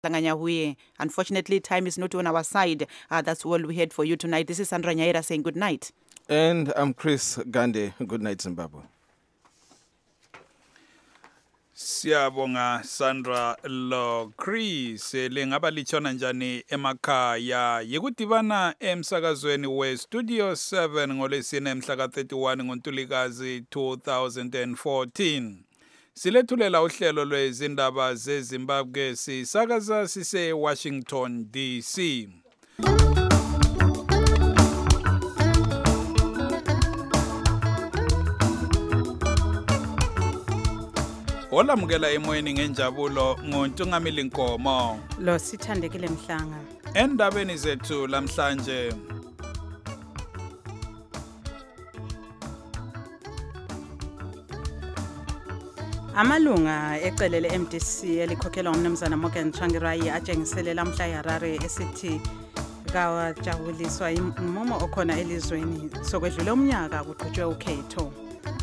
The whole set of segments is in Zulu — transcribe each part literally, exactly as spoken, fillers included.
Unfortunately, time is not on our side. Uh, that's all we had for you tonight. This is Sandra Nyaira saying good night. And I'm Chris Gande. Good night, Zimbabwe. Siyabonga Sandra lo Chris lengaba lichona njani emakhaya yikudibana emsakazweni we Studio seven ngolesine mhla ka thirty-one ngoNtulikazi two thousand fourteen. Silethulela uhlelo lwezindaba zeZimbabwe sisakaza sise Washington D C. Olamukela emoyeni ngenjabulo ngoNtungamili Nkomo. Lo Sithandekile Mhlanga. Endabeni zethu lamhlanje. Amalunga eqele le-M D C elikhokhelwa ngumnumzana Morgan Tsvangirai atshengisele lamhla eHarare esithi kawajabuliswa umumo okhona elizweni sokwedlule umnyaka kuqhutshwe ukhetho.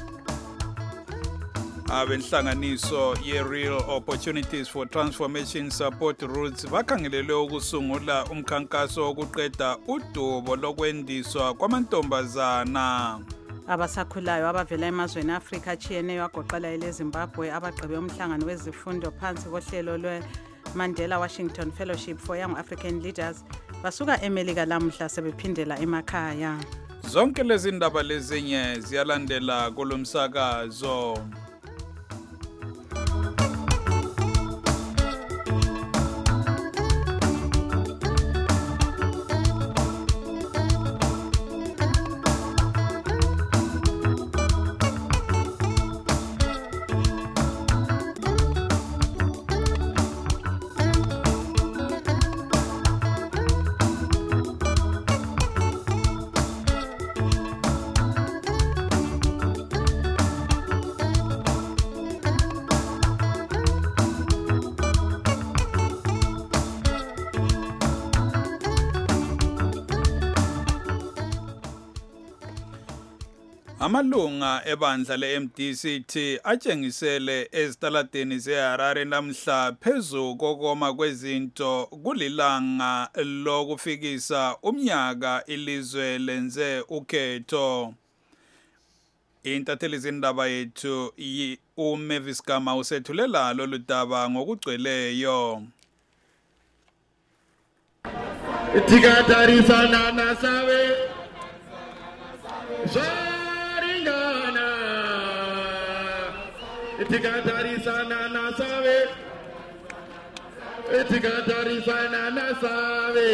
Abenhlanganiso ye-Real Opportunities for Transformation Support Roots bakhangelele ukusungula umkhankaso wokuqeda udubo lokwendiswa kwamantombazana. Abasakhulayo abavela emazweni Afrika achiyeneyo agoqela eleZimbabwe abagqibe umhlangano wezifundo phansi kohlelo lwe-Mandela Washington Fellowship for Young African Leaders basuka eMelika lamhla sebephindela emakhaya. Zonke lezi ndaba lezinye ziyalandela kulomsakazo. Amalunga ebandla le-M D C T atshengisele ezitaladeni zeHarare namhla phezu kokoma kwezinto kulilanga lokufikisa umnyaka ilizwe lenze ukhetho. Intatheli zindaba yethu uMavis Gama usethulela lolu daba ngokugcweleyo. Tikatarisana nasawe Tikatarisana nasawe Tikatarisana nasawe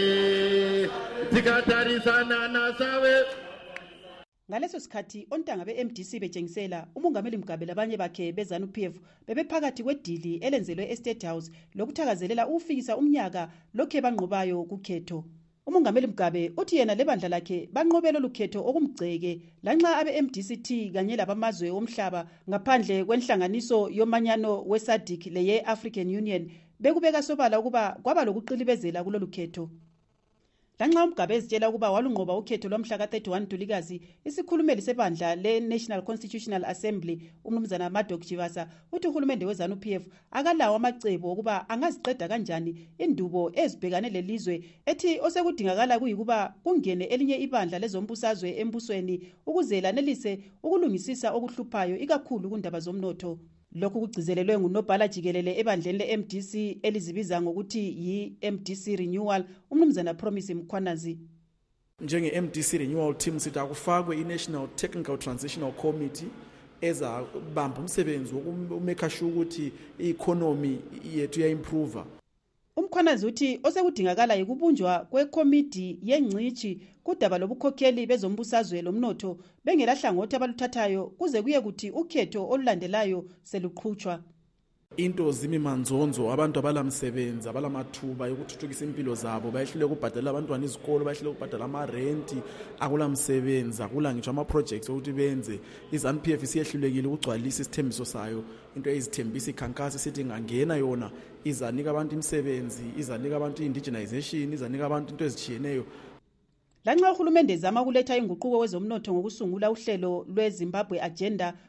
Tikatarisana nasawe. Ngaleso sikhathi ontanga be-M D C betshengisela umongameli Mugabe labanye bakhe beZANU P F bebephakathi kwedili elenzelwe eState House lokuthakazelela ukufikisa umnyaka lokhe banqobayo kukhetho. Umongameli Mugabe uthi yena lebandla lakhe banqobela lokhetho okumgceke lanxa abe-M D C T kanye labamazwe omhlaba ngaphandle kwenhlanganiso yomanyano we-SADC leye-African Union bekubeka sobala ukuba kwaba lokuqilibezela kulolu khetho. Lanxa uMugabe ezitshela ukuba walunqoba ukhetho lomhla ka thirty-one Ntulikazi, isikhulumeli sebandla le-National Constitutional Assembly umnumzana Madok Chivasa uthi uhulumende weZANU P F akalawo amacebo ukuba angaziqeda kanjani indubo ezibhekane lelizwe ethi osekudingakala kuyikuba kungene elinye ibandla lezombusazwe embusweni ukuze lanelise ukulungisisa okuhluphayo ikakhulu kundaba zomnotho. Lokhu kugcizelelwe ngunobhala jikelele ebandleni le-M D C elizibiza ngokuthi yi-M D C Renewal umnumzana Promise Mkhwanazi. Njenge-M D C Renewal Team sithi akufakwe i-National Technical Transitional Committee ezabamba umsebenzi wokumeka sure ukuthi i-economy yethu ya-improve. Umkhwanazi uthi osekudingakala yikubunjwa kwekomiti yengcithi kudaba lobukhokheli bezombusazwe lomnotho bengelahlangothi abaluthathayo kuze kuye kuthi ukhetho olulandelayo seluqhutshwa. Into zimi manzonzo abantu abalamsebenzi abalamathuba yokuthuthukisa impilo zabo bayehlule ukubhadala abantwana izikolo bayehlule ukubhadala ama-rent akulamsebenzi akula ngisho ama-projects ukuthi benze. iZANU P F siyehlulekile ukugcwalisa isithembiso sayo into ezithembisa ikhankasi sithi ingangena yona izanika abantu imisebenzi izanika abantu indigenization izanika abantu into ezichiyeneyo. Lanxa uhulumende ezama ukuletha inguquko kwezomnotho ngokusungula uhlelo lweZimbabwe Agenda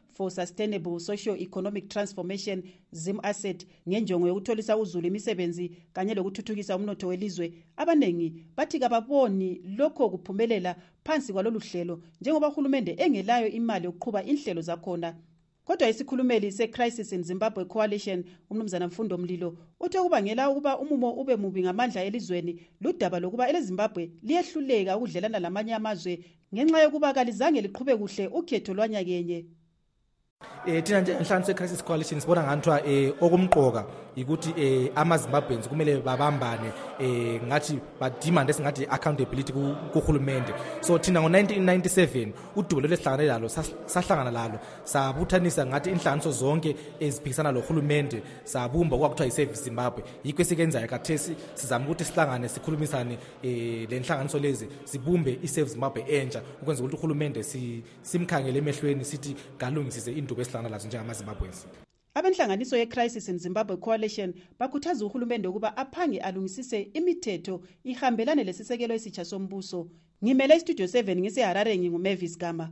for Sustainable Socio-Economic Transformation Zim Asset ngenjongo yokutholisa uzulu imisebenzi kanye lokuthuthukisa umnotho welizwe. Abanengi bathi kababoni lokho kuphumelela phansi kwalolu hlelo njengoba uhulumende engelayo imali yokuqhuba inhlelo zakhona. Kodwa isikhulumeli se-Crisis in Zimbabwe Coalition umnumzana Mfundo Mlilo uthi ukubangela ukuba umumo ube mubi ngamandla elizweni ludaba lokuba eleZimbabwe liyehluleka ukudlelana lamanye amazwe ngenxa yokuba kalizange liqhube kuhle ukhetho lwanyakenye. Eh thina nje enhlanganiso ye-Crisis Coalition sibona nganthwa eh okumqoka ukuthi eh amaZimbabweans kumele babambane eh ngathi ba demand esingathi accountability kuhulumende. So thina ngo nineteen ninety-seven udubo lesihlangane lalo sahlangana lalo sabuthanisa ngathi inhlanganiso zonke eziphikisana lo hulumende sabumba kwakuthiwa iService Zimbabwe. Yikho esikenzayo kathesi sizama ukuthi sihlangane sikhulumisane eh le nhlanganiso lezi sibumbe iService Zimbabwe entsha ukwenza ukuthi uhulumende simkhangele emehlweni sithi galungisise indubo esihlangana lazo njengamaZimbabweans. Abenhlanganiso ye-Crisis in Zimbabwe Coalition bakhuthaza uhulumende ukuba aphange alungisise imithetho ihambelane lesisekelo esitsha sombuso. Ngimele iStudio seven ngiseHarare nginguMavis Gama.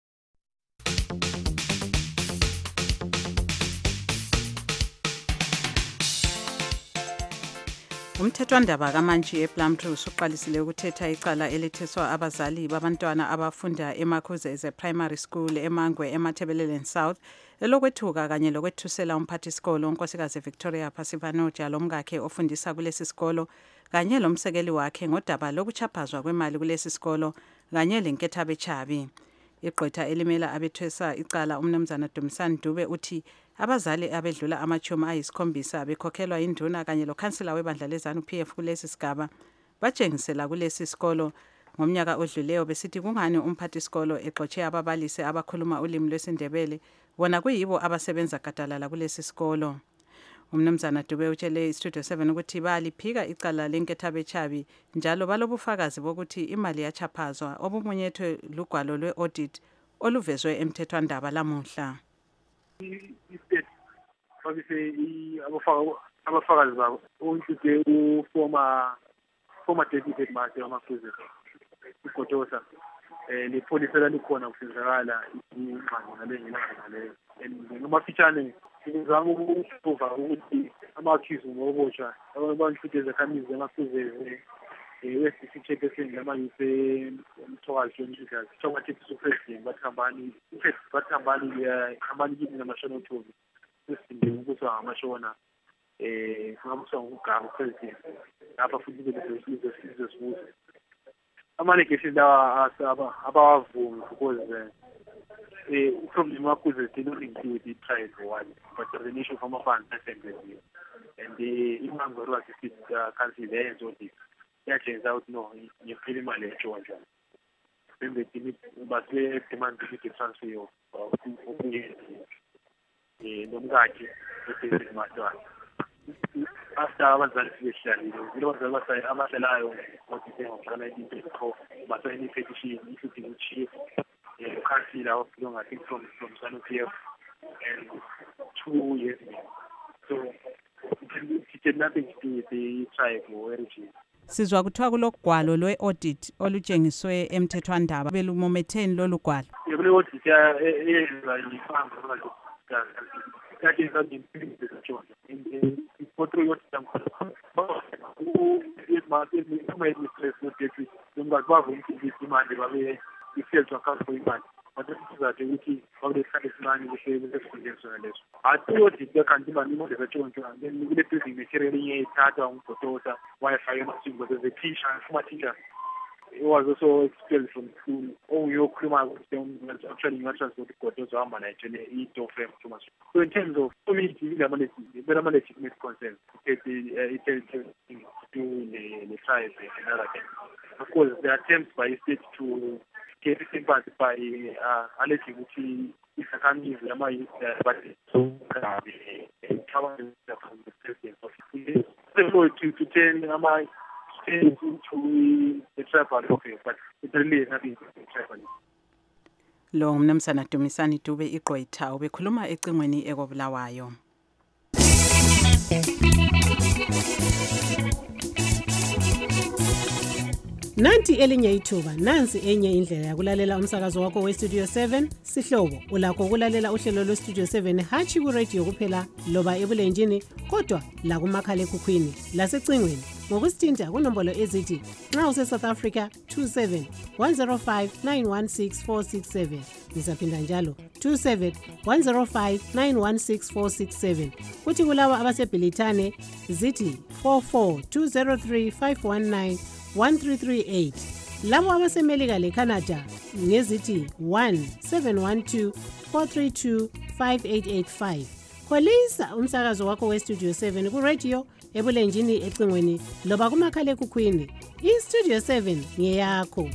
Umthethwandaba kaMantshi ePlumtree usuqalisile ukuthetha icala elitheswa abazali babantwana abafunda eMakhuzeze Primary School eMangwe eMathebeleleni South elokwethuka kanye lokwethusela umphathisikolo unkosikazi Victoria Phasivanoja lomkakhe ofundisa kulesi sikolo kanye lomsekeli wakhe ngodaba lokuchaphazwa kwemali kulesi sikolo kanye lenkethabe chabi. Iqhwetha elimela abethwesa icala umnumzana Dumisani Dube uthi abazali abedlula amachumi ayisikhombisa bekhokhelwa induna kanye lokhansela webandla lezanu P F kulesi sigaba batshengisela kulesi sikolo ngomnyaka odluleyo besithi kungani umphathisikolo exotshe ababalisi abakhuluma ulimi lwesindebele bona kuyibo abasebenza gadalala kulesi sikolo. Umnumzana Dube utshele iStudio seven ukuthi baliphika icala lenkethabe chabi njalo balobufakazi bokuthi imali yachaphazwa obumunyethwe lugwalo lwe-audit oluvezwe emthethwandaba lamuhla. Istate obviously abafakazi babo untuthe uformer former deputy headmaster wamakhuzeni uGotosa eh lepolice lalikhona kusizakala ingxango nalengilanga ngale ngomafitshane ngizama ukuprova ukuthi ama-accused ngobotsha abantuthe zakhamizi emakhuzeni eh west check esingama yise umthwalo njikazi sokuthi president bathambani bathambani yahambani kimi national tour president ukuthi amashona eh ngamusa ngugaba president lapha futhi bezosiza sizosibuza amalekesi lawa asaba abavumi because eh problem wakuze did not include the tribe one but the issue from a fan assembly and the imangoro assisted council there so this yeah turns out no you pretty much enjoy it then they did but they demand to transfer of eh nomkakhe bese matwa after abazali beshalile lo bazali abahlalayo ukuthi ngokhala into batho any petition ifuthi uchief eh council of long I think from from Sanu P F and two years ago. So it did nothing to do with the tribe or origin. Sizwa kuthiwa kulogwalo lwe-audit olutshengiswe emthethwandaba belumometheni lolu gwalo. Yebo audit ya eyenza ifanga abantu kathi kathi impilo in ipotro yotamkhulu imathi imali stress ukuthi ngakwazi ukuthi imali babe ifelt account for imali but sizathe ukuthi bawulesikhathi esimani kuhlele besifundiswa leso athi the kanti bani mo lezetshonto then kule building material iyethatha umgotosa wifi yamasingo the teacher former teacher it was also expelled from school oh yokhuluma ukuthi actually not transport gotosa hamba na actually i-door frame too much. So in terms of community legitimate legitimate concerns it it to do the tribe and other things. Of course there are attempts by the state to get sympathy by uh, alleging ukuthi isakhamizi lama-youth but so from the president of so to to turn ama-states into the tribal okay but it really is nothing tribal. Lo umnumzana Dumisani Dube iqhwetha ubekhuluma ecingweni ekobulawayo. Nanti elinye ithuba, nansi enye indlela yakulalela umsakazo wakho we-Studio seven, sihlobo. Ulakho ukulalela uhlelo lwe-Studio seven hatshi ku-radio kuphela loba ebulenjini, kodwa la kumakhalekhukhwini, lasecingweni. Ngokusithinta kunombolo ezithi, nxa use-South Africa, two seven one zero five nine one six four six seven. Nisaphinda njalo, two seven one zero five nine one six four six seven. Kuthi kulawa abasebhilithane, zithi four four two zero three five one nine one three three eight. Labo abasemelika leCanada ngezithi one seven one two four three two five eight eight five. Khwelisa umsakazo wakho we-Studio seven ku-radio, ebulenjini, ecingweni loba kumakhalekhukhwini. I-Studio seven ngeyakho.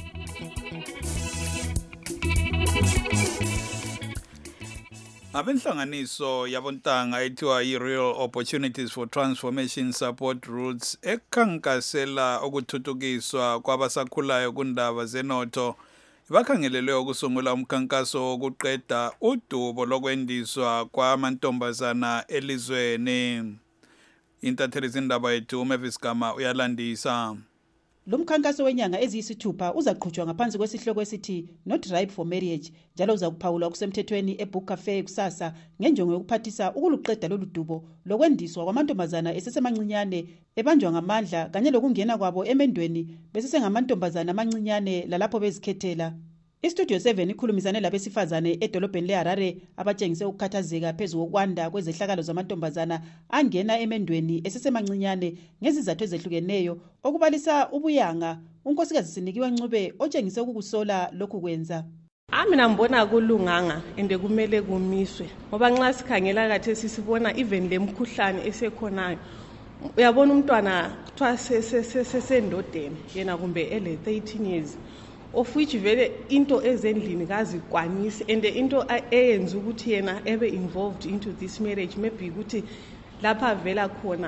Abenhlanganiso yabontanga ethiwa i-Real Opportunities for Transformation Support Roots ekhankasela ukuthuthukiswa kwabasakhulayo kundaba zenotho bakhangelelwe ukusungula umkhankaso wokuqeda udubo lokwendiswa kwamantombazana elizweni. Intatheli zindaba yethu uMavis Gama uyalandisa. Lo mkhankaso wenyanga eziyisithupha uzaqhutshwa ngaphansi kwesihloko esithi Not Ripe for Marriage, njalo uzakuphawulwa kusemthethweni eBook Cafe kusasa ngenjongo yokuphathisa ukuluqeda lolu dubo lokwendiswa kwamantombazana esesemancinyane ebanjwa ngamandla kanye lokungena kwabo emendweni besesengamantombazana amancinyane lalapho bezikhethela. I-Studio seven ikhulumisane labesifazane edolobheni leHarare abatshengise ukukhathazeka phezu kokwanda kwezehlakalo zamantombazana angena emendweni esesemancinyane ngezizathu ezehlukeneyo okubalisa ubuyanga. Unkosikazi Sinikiwe Ncube otshengise ukukusola lokhu kwenza. Mina ngibona kulunganga ende kumele kumiswe ngoba nxa sikhangela kathi sisibona even lemkhuhlane esekhonayo. Uyabona umntwana kuthiwa sesendodeni yena kumbe ele thirteen years. Of which vele into ezendlini kazikwanisi and into eyenza ukuthi yena ebe involved into this marriage maybe ukuthi lapha vela khona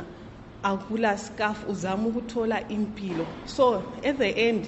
akula scarf uzama ukuthola impilo, so at the end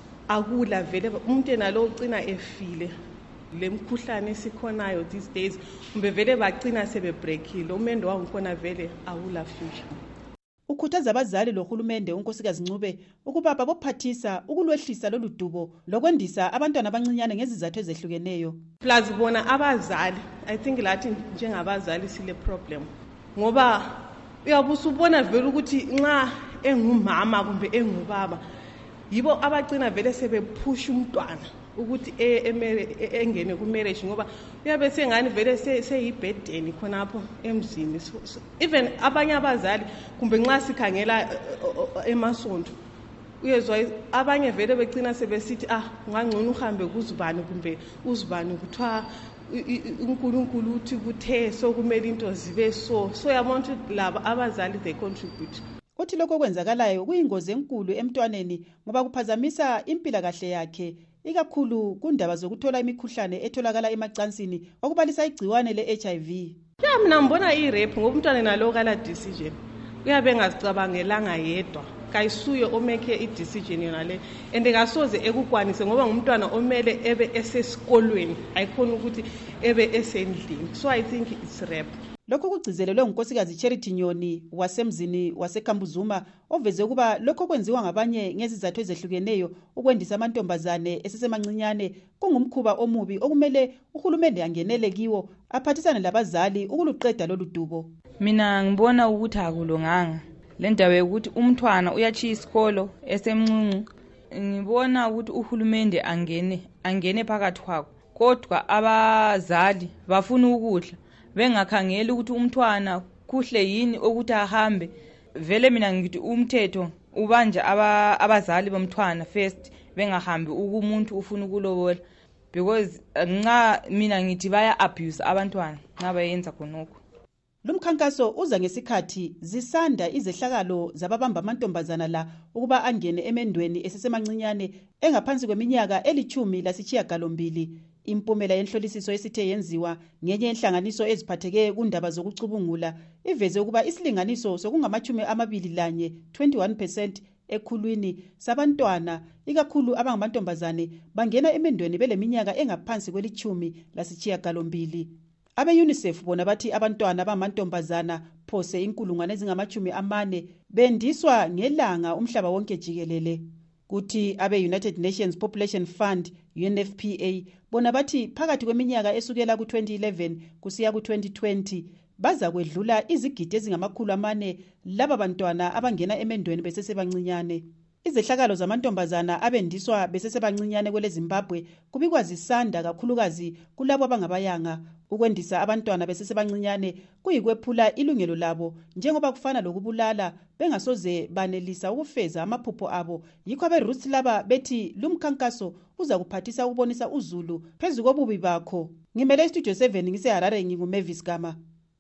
akula vele umuntu nalo ucina efile lemkhuhlane esikhonayo these days kumbe vele bagcina sebe breakile umendo wangikhona vele awula future. Ukhuthaza abazali lohulumende unkosikazi Ncube ukuba babophathisa ukulwehlisa lolu dubo lokwendisa abantwana abancinyane ngezizathu ezehlukeneyo. Plus bona abazali, I think lathi njengabazali sile problem ngoba uyabusubona vele ukuthi nxa engumama kumbe engubaba yibo abagcina vele sebephusha umntwana ukuthi engene ku marriage ngoba uyabe sengani vele seyibhedeni khonapho emzini. Even abanye abazali kumbe nxa sikhangela emasonto uyezwa abanye vele begcina sebesithi ah ngangcono uhambe kuzibani kumbe uzibani kuthiwa uNkulunkulu uthi kuthe so kumele into zibe so so yabona ukuthi laba abazali they contribute. Uthi lokho kwenzakalayo kuyingozi enkulu emntwaneni ngoba kuphazamisa impilo kahle yakhe ikakhulu kundaba zokuthola imikhuhlane etholakala emacansini okubalisa igciwane le-H I V. Ya mina ngibona i-rape ngoba umntwana nalo kala decision uyabe ngazicabangelanga yedwa kayisuyo omeke i-decision yona le ende kasoze ekukwanise ngoba ngumntwana omele ebe esesikolweni ayikhona ukuthi ebe esendlini, so I think it's rape. Lokho kugcizelelwe ngunkosikazi Charity Nyoni wasemzini waseKambuzuma oveze ukuba lokho kwenziwa ngabanye ngezizathu ezehlukeneyo ukwendisa amantombazane esesemancinyane kungumkhuba omubi okumele uhulumende angenele kiwo aphathisane labazali ukuluqeda lolu dubo. Mina ngibona ukuthi akulunganga lendawo yokuthi umntwana uyachiya isikolo esemncinci. Ngibona ukuthi uhulumende angene angene phakathi kwakho kodwa abazali bafuna ukudla bengakhangeli ukuthi umntwana kuhle yini ukuthi ahambe. Vele mina ngithi umthetho ubanje abazali bomntwana first bengahambi ukumuntu ufuna ukulobola because nxa mina ngithi baya abuse abantwana nxa bayenza khonokho. Lumkhankaso uza ngesikhathi zisanda izehlakalo zababamba amantombazana la ukuba angene emendweni esesemancinyane engaphansi kweminyaka elithumi lasitshiyagalombili. Impumela yenhlolisiso esithe yenziwa ngenye inhlanganiso eziphatheke kundaba zokucubungula iveze ukuba isilinganiso sokungamachumi amabili lanye twenty-one percent ekhulwini sabantwana ikakhulu abangamantombazane bangena emendweni beleminyaka engaphansi kwelithumi lasitshiyagalombili. Abe-UNICEF bona bathi abantwana bamantombazana phose inkulungwane ezingamachumi amane bendiswa ngelanga umhlaba wonke jikelele. kuthi abe-United Nations Population Fund U N F P A bona bathi phakathi kweminyaka esukela ku-twenty eleven kusiya ku-twenty twenty baza kwedlula izigidi ezingamakhulu amane laba bantwana abangena emendweni besesebancinyane. Izehlakalo zamantombazana abendiswa besesebancinyane kwele Zimbabwe kubikwa zisanda kakhulukazi kulabo abangabayanga. Ukwendisa abantwana besesebancinyane kuyikwephula ilungelo labo njengoba kufana lokubulala bengasoze banelisa ukufeza amaphupho abo. Yikho abe-Roots laba bethi lumkhankaso uza kuphathisa ukubonisa uzulu phezu kobubi bakho. Ngimele iStudio seven ngiseHarare nginguMavis Gama.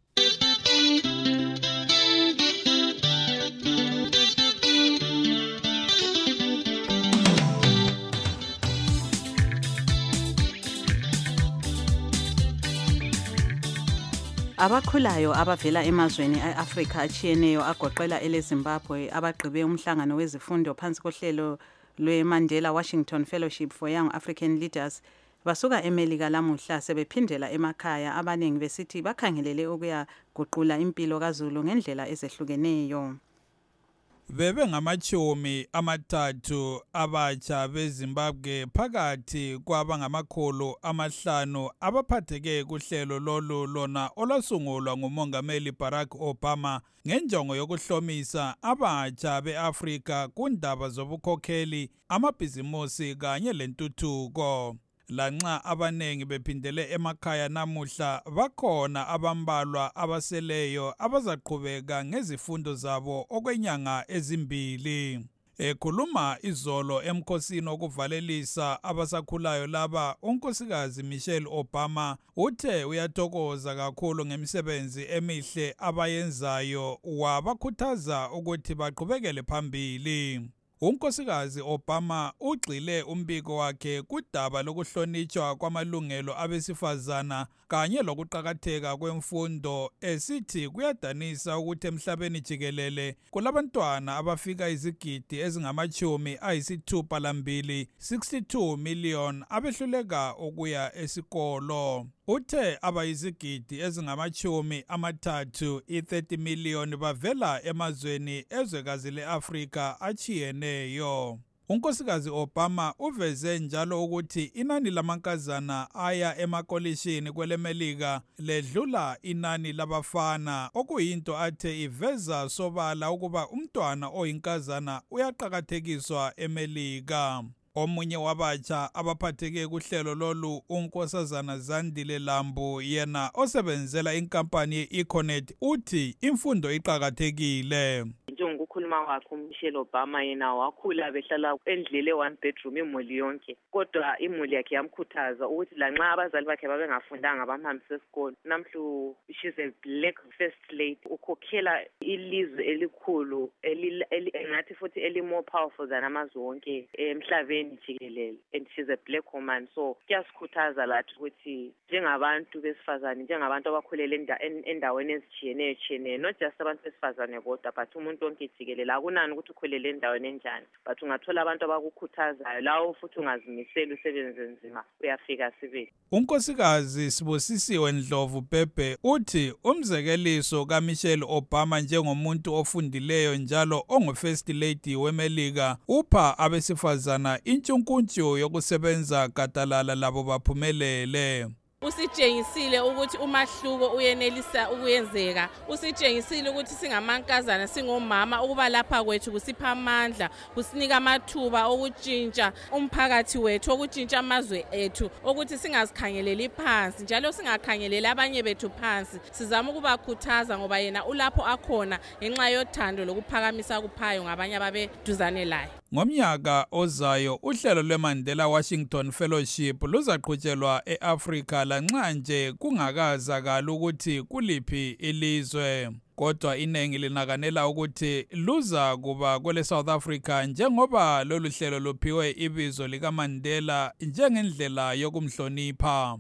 Abakhulayo abavela emazweni e-Afrika achiyeneyo agoqela ele-Zimbabwe abagqibe umhlangano wezifundo phansi kohlelo lwe-Mandela Washington Fellowship for Young African Leaders basuka eMelika lamuhla sebephindela emakhaya, abaningi besithi bakhangelele ukuya guqula impilo kaZulu ngendlela ezehlukeneyo. Bebe ngamachomi amathathu abatsha beZimbabwe phakathi kwabangamakhulu amahlanu abaphatheke kuhlelo lolu lona olwasungulwa nguMongameli Barack Obama ngenjongo yokuhlomisa abatsha beAfrika kundaba zobukhokheli, amabhizimusi kanye lentuthuko. Lanxa abanengi bephindele emakhaya namuhla, bakhona abambalwa abaseleyo abazaqhubeka ngezifundo zabo okwenyanga ezimbili. Ekhuluma izolo emkhosini okuvalelisa abasakhulayo laba, unkosikazi Michelle Obama uthe uyathokoza kakhulu ngemisebenzi emihle abayenzayo, wabakhuthaza ukuthi baqhubekele phambili. Unkosikazi Obama ugxile umbiko wakhe kudaba lokuhlonitshwa kwamalungelo abesifazana kanye lokuqakatheka kwemfundo, esithi kuyadanisa ukuthi emhlabeni jikelele kulabantwana abafika izigidi ezingamachumi ayisithupha lambili, sixty-two million, abehluleka ukuya esikolo. Uthe abayizigidi ezingamachumi amathathu, i-thirty million, bavela emazweni ezwekazi le-Afrika achiyeneyo. Unkosikazi Obama uveze njalo ukuthi inani lamankazana aya emakolishini kweleMelika ledlula inani labafana, okuyinto athe iveza sobala ukuba umntwana oyinkazana uyaqakathekiswa eMelika. Omunye wabatsha abaphatheke kuhlelo lolu, unkosazana Zandile Lambu, yena osebenzela inkampani ye-Econet, uthi imfundo iqakathekile. Njengokukhuluma kwakhe uMichelle Obama, yena wakhula behlala endlele one bedroom imuli yonke, kodwa imuli yakhe yamkhuthaza ukuthi lanxa abazali bakhe babengafundanga bamhambise esikolo, namhlu she's a black first lady, ukhokhela ilizwe elikhulu engathi futhi eli more powerful than amazwe wonke emhlabeni jikelele, and she's a black woman. So kuyasikhuthaza lathi ukuthi njengabantu besifazane, njengabantu abakhulele endaweni ezijiyeneyo jiyeneyo, not just abantu besifazane kodwa but umuntu wonke jikelele, akunani ukuthi ukhulele endaweni enjani, but ungathola abantu abakukhuthazayo, lawo futhi ungazimiseli usebenze nzima, uyafika sibili. Unkosikazi Sibusisiwe Ndlovu Bhebhe uthi umzekeliso kaMichelle Obama njengomuntu ofundileyo njalo ongu-first lady weMelika upha abesifazana intshunkuntshu yokusebenza gadalala labo baphumelele. Usitshengisile ukuthi umahluko uyenelisa ukuyenzeka, usitshengisile ukuthi singamankazana singomama ukuba lapha kwethu kusipha amandla, kusinika amathuba okutshintsha umphakathi wethu, okutshintsha amazwe ethu, ukuthi singazikhangeleli phansi njalo singakhangeleli abanye bethu phansi. Sizama ukubakhuthaza ngoba yena ulapho akhona ngenxa yothando lokuphakamisa kuphayo ngabanye ababeduzane laye. Ngomnyaka ozayo uhlelo lwe-Mandela Washington Fellowship luzaqhutshelwa e-Afrika lanxa nje kungakazakala ukuthi kuliphi ilizwe. Kodwa inengi linakanela ukuthi luza kuba kwele South Africa njengoba lolu hlelo luphiwe ibizo lika Mandela njengendlela yokumhlonipha.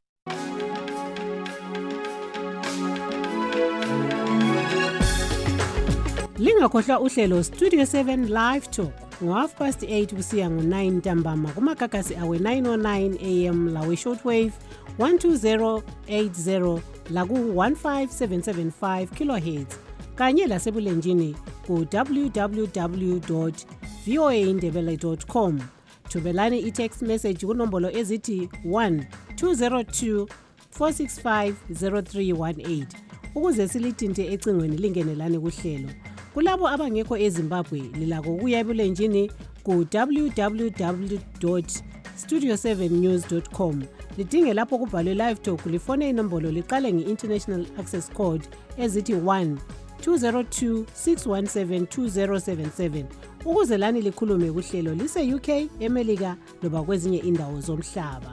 Lingakhohlwa uhlelo Studio seven Live Talk ngo-half past eight kusiya ngo-nine ntambama kumagagasi awe nine oh nine a m lawe shortwave one two zero eight zero laku one five seven seven five kilohertz kanye lasebulenjini ku w w w dot v o a indebele dot com. Thubelani i-text message kunombolo ezithi one two zero two four six five zero three one eight ukuze silithinte ecingweni lingenelane kuhlelo. Kulabo abangekho eZimbabwe lilako ukuya ebulenjini ku w w w dot studio seven news dot com. Lidinge lapho kubhalwe live talk, lifone inombolo liqale nge-international access code ezithi one two zero two six one seven two zero seven seven ukuze lani likhulume kuhlelo lise U K, eMelika loba kwezinye indawo zomhlaba.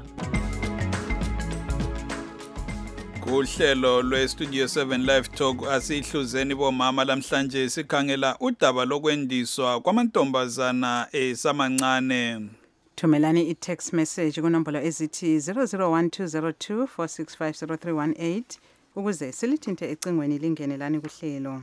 Kuhlelo lwe-Studio seven Live Talk asihluzeni bomama lamhlanje sikhangela udaba lokwendiswa kwamantombazana esamancane. Thumelani i-text message kunombolo ezithi zero zero one two zero two four six five zero three one eight ukuze silithinte ecingweni lingenelani kuhlelo.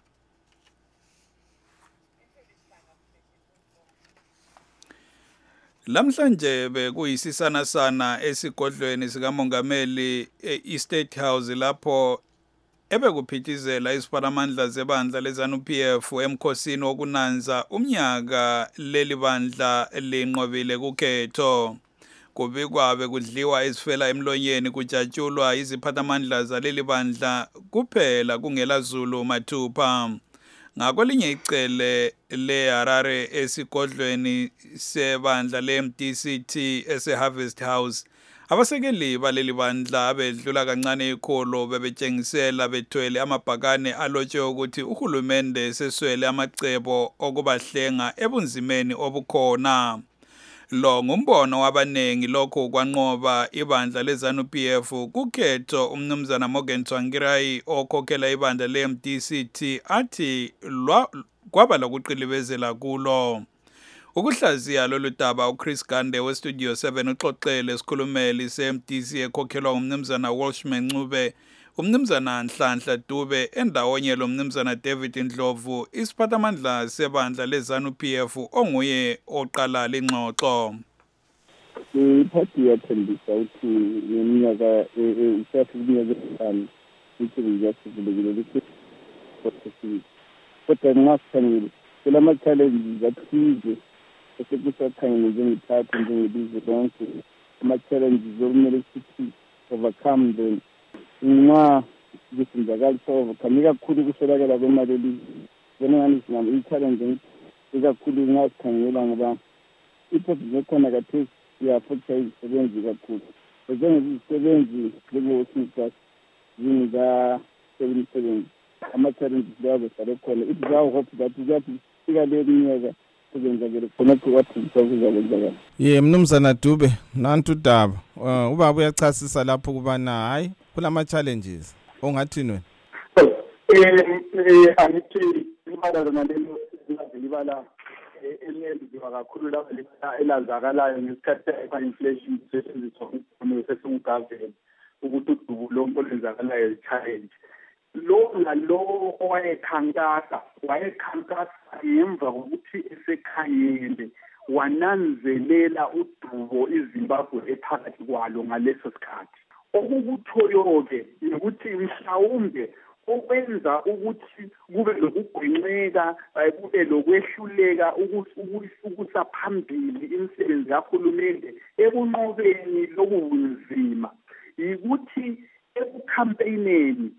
Lamhlanje bekuyisisana sana esigodlweni sikamongameli e-State House lapho ebekuphithizela isiphalamandla zebandla lezanu P F emkhosini wokunanza umnyaka leli bandla lenqobile kukhetho. Kubikwa bekudliwa isifela emlonyeni kujatshulwa iziphathamandla zaleli bandla kuphela kungela Zulu mathupha. Ngakwelinye icele le Harare esigodlweni sebandla le-M D C T ese-Harvest House, abasekeli baleli bandla abedlula kancane ikholo bebetshengisela bethwele amabhakane alotshe ukuthi uhulumende seswele amacebo okubahlenga ebunzimeni obukhona. Lo ngumbono wabanengi lokho kwanqoba ibandla lezanu P F kukhetho. Umnumzana Morgan Tsvangirai okhokhela ibandla le-M D C T athi kwaba lokuqilibezela kulo. Ukuhlaziya lolu daba uChris Gande weStudio seven uxoxele esikhulumeli se-M D C ekhokhelwa umnumzana Walshman Ncube, umnumzana Nhlanhla Dube endawonye lo mnumzana David Ndlovu, isiphathamandla sebandla lezanu P F onguye oqala lengxoxo. Iphathi yathembisa ukuthi ngeminyaka isathi iminyaka emihlanu ithi ngiyasivulekile lithi kodwa ngingakhangela kulama challenges athize esekusakhangela njengethathu njengelizwe lonke, ama-challenges okumele sithi overcome them nxa zisenzakala overcome kakhulu kuswelakala kwemali elizwe. Bona ngani sinama i-challenge ikakhulu ngasikhangela ngoba iproject ekhona kathesi iyafutha izisebenzi kakhulu. Njengezisebenzi njenge-working class zini za-seventy-seven ama-challenges lawo behlale khona. It is our hope that kuyathi fika le minyaka kuzenzakele khona kwathi kuzakwenzakala. Ye mnumzana Dube nantu daba ubaba uyachasisa lapho kubana hayi kulama challenges ongathini wena? Eh eh angithi ibala lona lelo libala eliyenziwa kakhulu lapho elazakalayo ngesikhathi se-inflation sesetshenziswa sesungavela ukuthi udubo lonke olwenzakalayo i-challenge. Lo nalo owayekhankasa wayekhankasa ngemva kokuthi esekhayele wananzelela udubo iZimbabwe ephakathi kwalo ngaleso sikhathi. Okukuthoyo-ke ukuthi mhlawumbe okwenza ukuthi kube lokugwenxeka kube lokwehluleka ukusa phambili imisebenzi kahulumende ekunqobeni lobunzima ukuthi ekukhampeyineni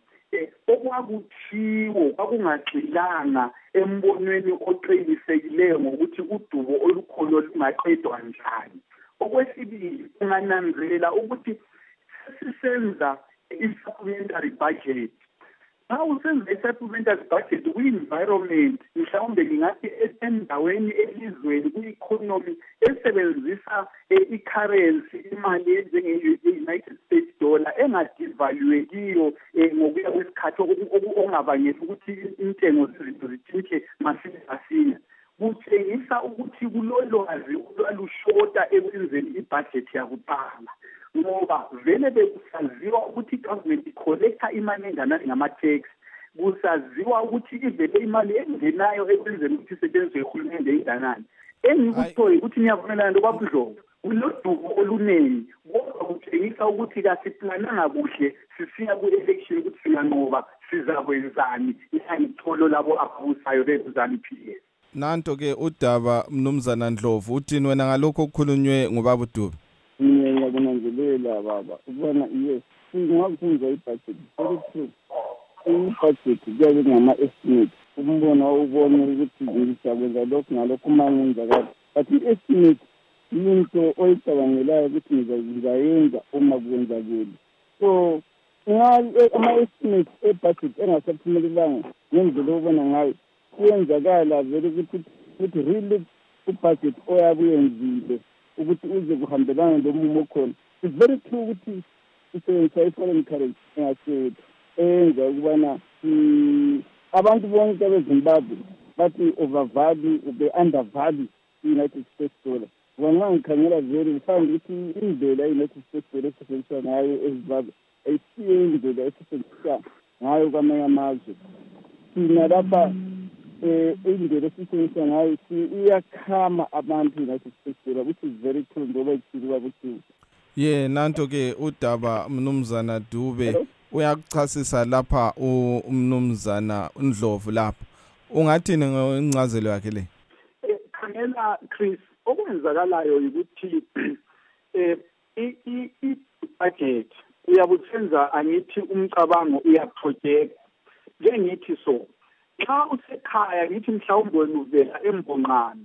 okwakuthiwo kwakungagxilanga embonweni oqinisekileyo ngokuthi udubo olukhona lungaqedwa njani. Okwesibili, ungananzelela ukuthi sisenza i-supplementary budget. Xa usenza i-supplementary budget kwi-environment mhlawumbe ngingathi endaweni elizweni kwi-economy esebenzisa i-currency imali enjenge-United States dollar engadivaluekiyo ngokuya kwesikhathi okungabangela ukuthi intengo zezinto zitshintshe masinya. Kutshengisa ukuthi kulolwazi olwalushota ekwenzeni ibudget yakuqala. Ngoba vele bekusaziwa ukuthi i-government icollecta imali enganani ngama-tax, kusaziwa ukuthi ivele imali engenayo ekwenzeni ukuthi isetshenziswe ihulumende enganani. Engikuthoyi ukuthi niyavumelana nobabudlovu kulodubo oluningi kodwa kutshengisa ukuthi kasiplananga kuhle sisiya ku-election ukuthi singanqoba sizakwenzani isangitholo labo ababusayo bezanu P S. nanto ke udaba mnumzana Ndlovu uthini wena ngalokho okukhulunywe ngubaba uDube? Mina ngiyakunanzelela baba ukubona yes singakufunza ibudget very true ibudget kuyabe ngama-estimate umbona ubone ukuthi ngizakwenza lokhu ngalokhu uma ngenzakala but i-estimate into oyicabangelayo ukuthi ngizayenza uma kwenzakele so ama-estimate ebudget engasaphumelelanga ngendlela obona ngayo kuyenzakala vele ukuthi ukuthi really ubudget oyabe uyenzile ukuthi uze kuhambelana lomumo khona. It's very true ukuthi isebenzisa i-foreign currency engasethu enza ukubana abantu bonke abezimbabwe bathi overvalue ube undervalue i-United States dollar. Ngoba ngikhangela vele mhlawumbe ukuthi indlela i-United States dollar esetshenziswa ngayo ezimbabwe ayisiyo indlela esetshenziswa ngayo kwamanye amazwe. Thina lapha indlela esetshenziswa ngayo iyakhama abantu i-United States dollar, which is very true ngoba ikuthiwa ukuthi ye nanto ke udaba mnumzana Dube uyakuchasisa lapha umnumzana Ndlovu lapha ungathini ngencazelo yakhe le? Khangela Chris, okwenzakalayo ukuthi eh i-budget uyabuthenza angithi umcabango uyaproject njengithi so xa usekhaya ngithi mhlawumbe uvela embonqani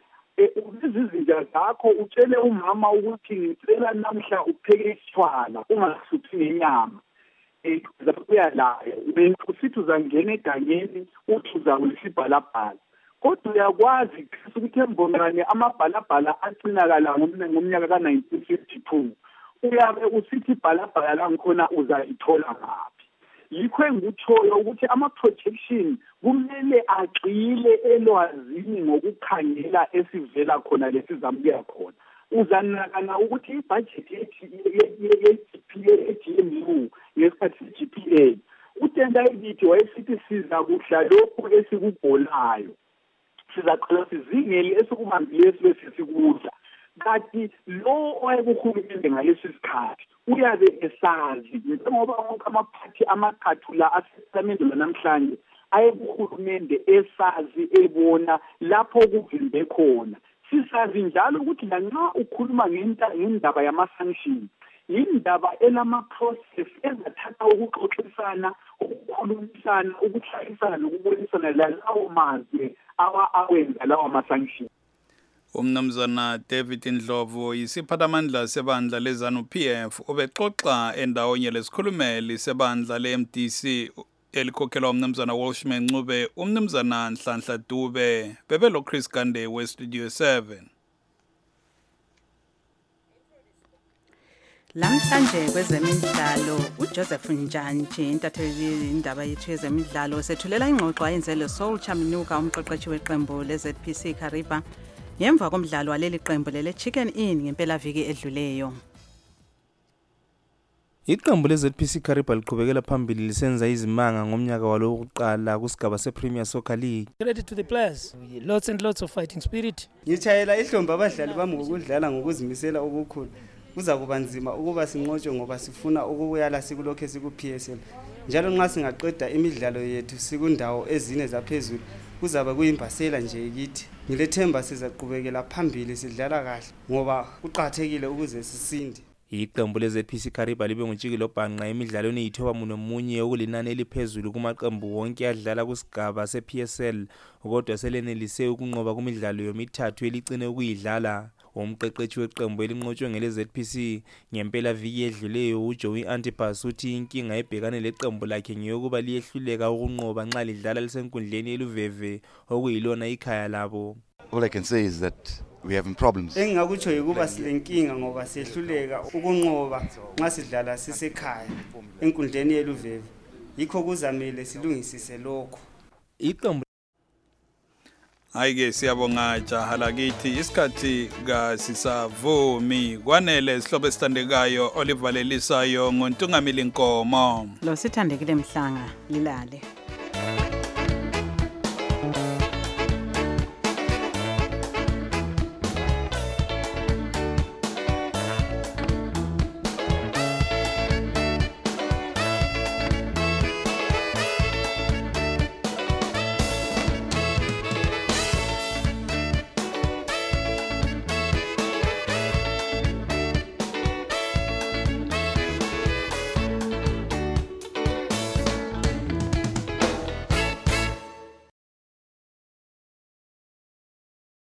izinja zakho utshele umama ukuthi ngicela namhla upheke isithwala ungasuphi ngenyama uzakuya layo usithi uzangena egangeni uthi uzawulisibhalabhala kodwa uyakwazi ukuthi embonqani amabhalabhala agcinakala ngomnyaka ka nineteen fifty-two uyabe usithi ibhalabhala langikhona uzayithola ngaphi. Yikho engikutshoyo ukuthi ama-projection kumele agxile elwazini ngokukhangela esivela khona lesizamuya khona. Uzanakana ukuthi ibudget ye-G M U ngesikhathi se-G P A utenda elithi wayesithi siza kudla lokhu esikubholayo sizaqala sizingeli esikubambileyo sibe sesikudla. Kanti lo owayekuhulumende ngalesi sikhathi uyabe esazi njengoba wonke amaphathi amathathu la asesamende namhlanje ayekuhulumende esazi ebona lapho kuvimbe khona. Sisazi njalo ukuthi lanxa ukhuluma ngendaba yama-sanction yindaba elama-process ezathatha ukuxoxisana, ukukhulumisana, ukuhlalisana nokubonisana lalawo mazwe awenza lawo ma-sanction. Umnumzana David Ndlovu yisiphathamandla sebandla leZANU-P F ubexoxa endawonye lesikhulumeli sebandla le-M D C elikhokhelwa umnumzana Walshman Ncube, umnumzana Nhlanhla Dube bebelo Chris Gande we-Studio seven. Lamhlanje kwezemidlalo uJoseph Njantshi intatheli indaba yethu yezemidlalo sethulela ingxoxo ayenzele Soul Chaminuka umqeqeshi weqembu le-Z P C Kariba ngemva komdlalo waleli qembu lele Chicken Inn ngempela viki edluleyo. Iqembu le-Z P C Kariba liqhubekela phambili lisenza izimanga ngomnyaka walo wokuqala kusigaba se-Premier Soccer League. Credit to the players, lots and lots of fighting spirit. Ngitshayela ihlombe abadlali bami ngokudlala ngokuzimisela okukhulu. Kuza kuba nzima ukuba sinqotshwe ngoba sifuna ukubuyala sikulokho siku-P S L. Njalo nxa singaqeda imidlalo yethu sikundawo ezine zaphezulu kuzaba kuyimbasela nje kithi. Ngilethemba sizaqhubekela phambili sidlala kahle ngoba kuqhathekile ukuze sisinde. Iqembu le-Z P C Kariba libe ngutshikilo bhanqa emidlalweni eyithoba munomunye okulinani eliphezulu kumaqembu wonke adlala kusigaba se-P S L kodwa selenelise ukunqoba kumidlalo yomithathu elicine ukuyidlala. Umqeqeshi weqembu elinqotshwe ngele-Z P C ngempela viki edluleyo uJoey Antipas uthi inkinga ebhekane leqembu lakhe ngeyokuba liyehluleka ukunqoba nxa lidlala lisenkundleni eluveve okuyilona ikhaya labo. All I can say is that we having problems. Engakutsho ukuba silenkinga ngoba siyehluleka ukunqoba nxa sidlala sisekhaya enkundleni eluveve. Yikho kuzamele silungisise lokho. Iqembu Ayike siyabonga jaha lakithi isikhathi kasisavumi kwanele sihlobo esithandekayo olivalelisayo ngontungamili Nkomo lo sithandekile Mhlanga lilale.